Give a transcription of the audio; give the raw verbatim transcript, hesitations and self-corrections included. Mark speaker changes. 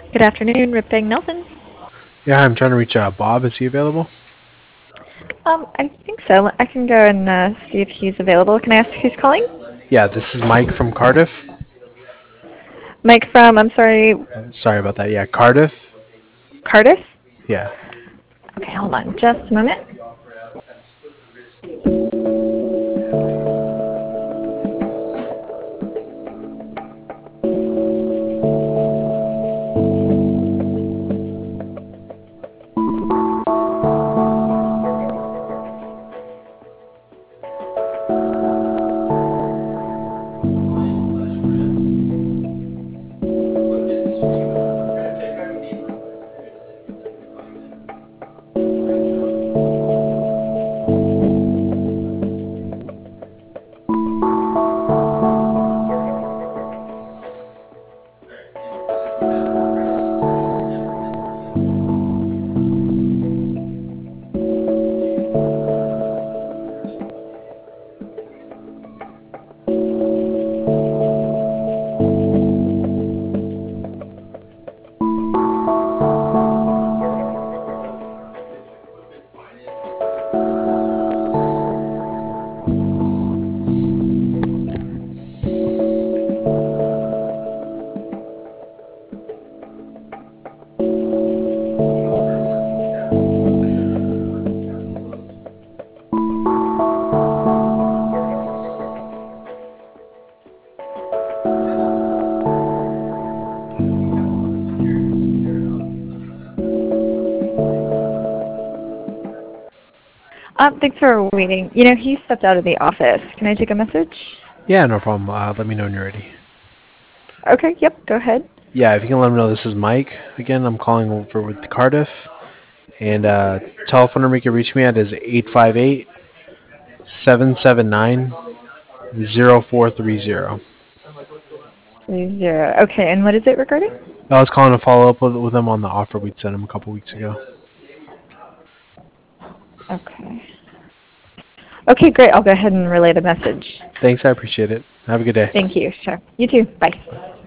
Speaker 1: Good afternoon, Riptang Nelson.
Speaker 2: Yeah, I'm trying to reach uh, Bob. Is he available?
Speaker 1: Um, I think so. I can go and uh, see if he's available. Can I ask who's calling?
Speaker 2: Yeah, this is Mike from Cardiff.
Speaker 1: Mike from, I'm sorry,
Speaker 2: Uh, sorry about that. Yeah, Cardiff.
Speaker 1: Cardiff?
Speaker 2: Yeah.
Speaker 1: Okay, hold on just a moment. Um, thanks for waiting. You know, he stepped out of the office. Can I take a message?
Speaker 2: Yeah, no problem. Uh, let me know when you're ready.
Speaker 1: Okay, yep, go ahead.
Speaker 2: Yeah, if you can let me know, this is Mike. Again, I'm calling over with Cardiff. And uh, telephone number you can reach me at is eight five eight, seven seven nine, zero four three zero.
Speaker 1: Three zero. Okay, and what is it regarding?
Speaker 2: I was calling to follow up with, with them on the offer we'd sent him a couple weeks ago.
Speaker 1: Okay. Okay, great. I'll go ahead and relay the message.
Speaker 2: Thanks, I appreciate it. Have a good day.
Speaker 1: Thank you. Sure. You too. Bye.